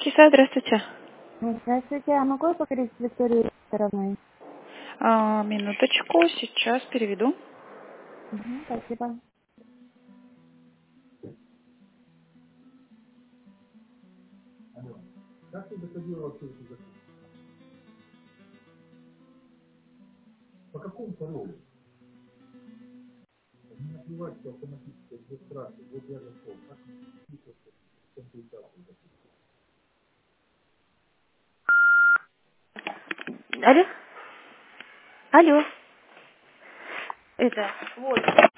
Детский сад, здравствуйте. Здравствуйте, а могу я поговорить с Викторией Викторовной? Минуточку, сейчас переведу. Спасибо. Алло? Алло. Это, вот.